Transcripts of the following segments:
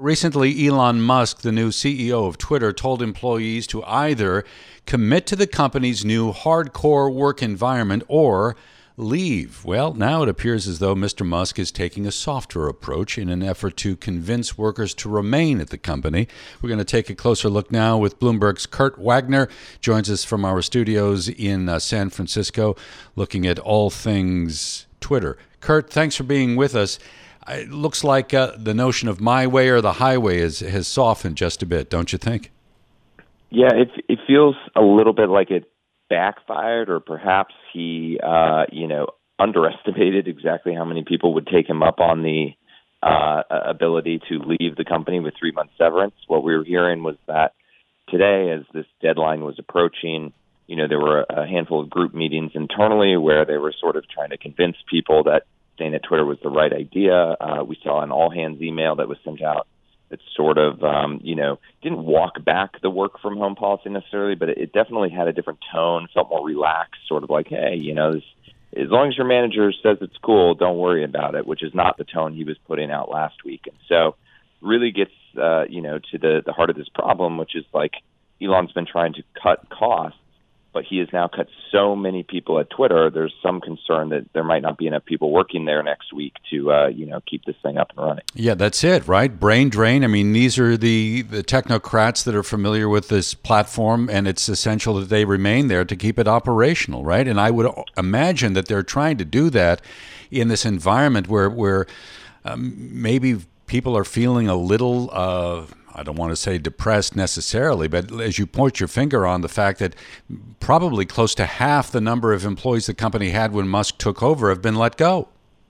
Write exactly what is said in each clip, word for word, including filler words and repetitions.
recently, Elon Musk, the new C E O of Twitter, told employees to either commit to the company's new hardcore work environment or leave. Well, now it appears as though Mister Musk is taking a softer approach in an effort to convince workers to remain at the company. We're going to take a closer look now with Bloomberg's Kurt Wagner. Joins us from our studios in uh, San Francisco, looking at all things Twitter. Kurt, thanks for being with us. It looks like uh, the notion of my way or the highway is, has softened just a bit, don't you think? Yeah, it, it feels a little bit like it backfired, or perhaps he, uh, you know, underestimated exactly how many people would take him up on the uh, ability to leave the company with three months severance. What we were hearing was that today, as this deadline was approaching, you know, there were a handful of group meetings internally where they were sort of trying to convince people that staying at Twitter was the right idea. Uh, we saw an all-hands email that was sent out that sort of, um, you know, didn't walk back the work-from-home policy necessarily, but it definitely had a different tone, felt more relaxed, sort of like, hey, you know, this, as long as your manager says it's cool, don't worry about it, which is not the tone he was putting out last week. And so really gets, uh, you know, to the, the heart of this problem, which is like Elon's been trying to cut costs, but he has now cut so many people at Twitter, there's some concern that there might not be enough people working there next week to, uh, you know, keep this thing up and running. Yeah, that's it, right? Brain drain. I mean, these are the, the technocrats that are familiar with this platform, and it's essential that they remain there to keep it operational, right? And I would imagine that they're trying to do that in this environment where, where um, maybe people are feeling a little... Uh, I don't want to say depressed necessarily, but as you point your finger on the fact that probably close to half the number of employees the company had when Musk took over have been let go.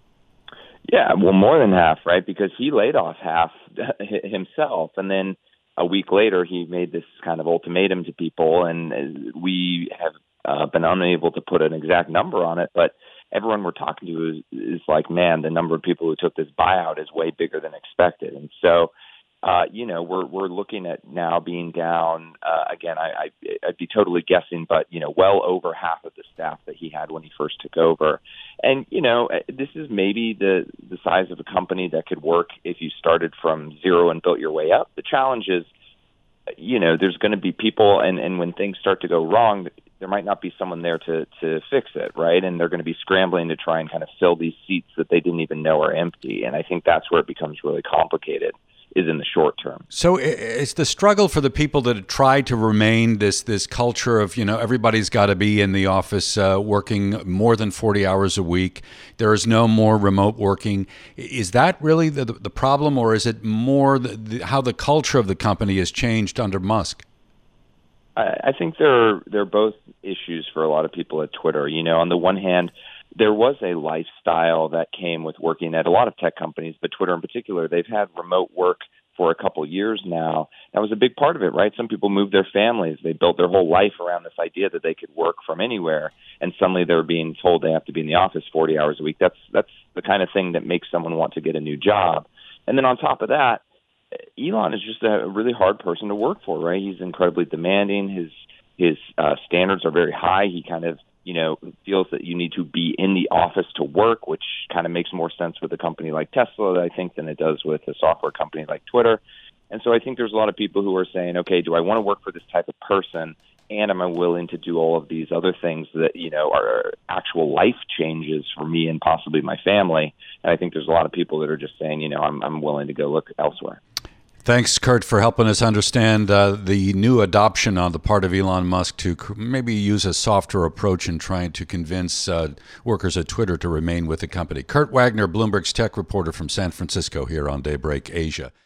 Yeah, well, more than half, right? Because he laid off half himself. And then a week later, he made this kind of ultimatum to people. And we have uh, been unable to put an exact number on it. But everyone we're talking to is, is like, man, the number of people who took this buyout is way bigger than expected. And so, Uh, you know, we're we're looking at now being down uh, again. I, I I'd be totally guessing, but you know, well over half of the staff that he had when he first took over. And you know, this is maybe the the size of a company that could work if you started from zero and built your way up. The challenge is, you know, there's going to be people, and and when things start to go wrong, there might not be someone there to to fix it, right? And they're going to be scrambling to try and kind of fill these seats that they didn't even know are empty. And I think that's where it becomes really complicated, is in the short term. So it's the struggle for the people that have tried to remain this this culture of, you know, everybody's got to be in the office uh, working more than forty hours a week. There is no more remote working. Is that really the, the problem, or is it more the, the, how the culture of the company has changed under Musk? I, I think they're, they're both issues for a lot of people at Twitter. You know, on the one hand, there was a lifestyle that came with working at a lot of tech companies, but Twitter in particular, they've had remote work for a couple years now. That was a big part of it, right? Some people moved their families. They built their whole life around this idea that they could work from anywhere, and suddenly they're being told they have to be in the office forty hours a week. That's that's the kind of thing that makes someone want to get a new job. And then on top of that, Elon is just a really hard person to work for, right? He's incredibly demanding. His his uh, standards are very high. He kind of you know, feels that you need to be in the office to work, which kind of makes more sense with a company like Tesla, I think, than it does with a software company like Twitter. And so I think there's a lot of people who are saying, okay, do I want to work for this type of person? And am I willing to do all of these other things that, you know, are actual life changes for me and possibly my family? And I think there's a lot of people that are just saying, you know, I'm, I'm willing to go look elsewhere. Thanks, Kurt, for helping us understand uh, the new adoption on the part of Elon Musk to maybe use a softer approach in trying to convince uh, workers at Twitter to remain with the company. Kurt Wagner, Bloomberg's tech reporter from San Francisco, here on Daybreak Asia.